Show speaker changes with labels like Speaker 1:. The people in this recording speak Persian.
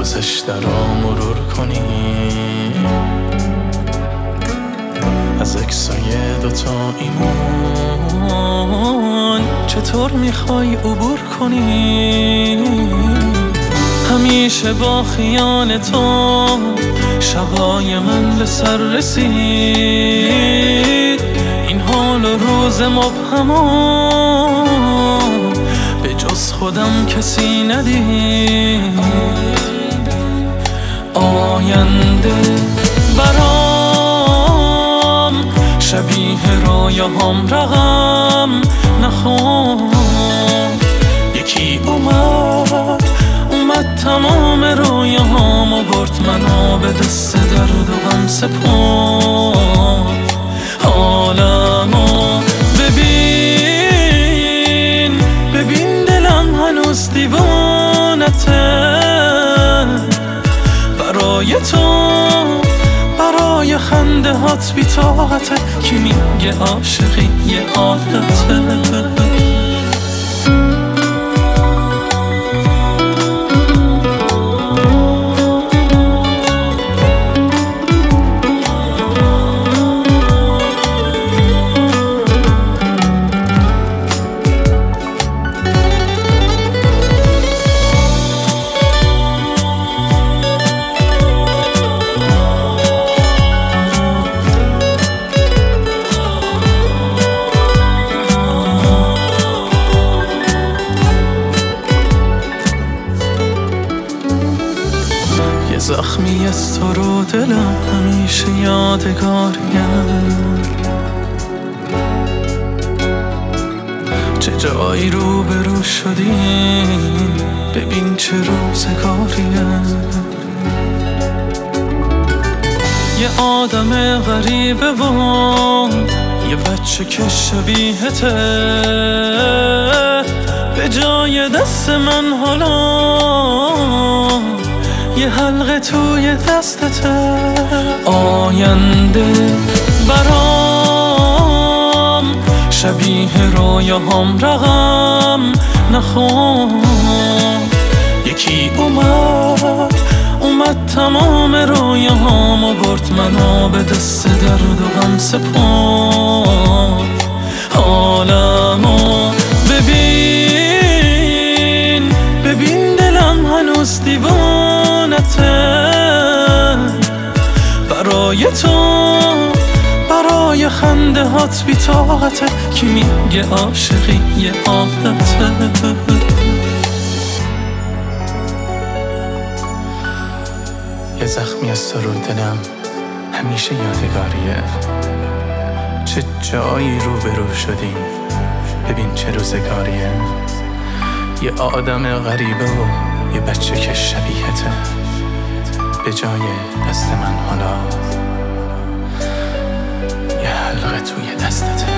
Speaker 1: گذشته را مرور کنی، از عکسای دوتا ایمان چطور میخوای عبور کنی؟ همیشه با خیال تو شبای من به سر رسید، این حال و روز مبهمو به جز خودم کسی ندید. آینده برام شبیه رویاهام رقم نخون، یکی اومد تمام رویاهامو برد، منو به دست درد و غم سپرد. حالمو ببین دلم هنوز دیوانته، برای تو برای خنده هات بی طاقته، کی میگه عاشقی یه عادته؟ زخمی از تو رو دلم همیشه یادگاریم، چه جایی رو به رو شدیم، ببین چه روزگاریم. یه آدم غریبه و یه بچه که شبیهته، به جای دست من حالا یه حلقه توی دستته. آینده برام شبیه رویاهام رقم نخون، یکی اومد تمام رویاهامو برد، منو به دست درد و غم سپرد. حالمو ببین دلم هنوز دیوانته، برای تو برای خنده هات بی طاقته، کی میگه عاشقی یه عادته؟ یه زخمی از تو رو دلم همیشه یادگاریه، چه جایی رو به رو شدیم، ببین چه روزگاریه. یه آدم غریبه و یه بچه که شبیهته، به جای دست من حالا یه حلقه توی دستته.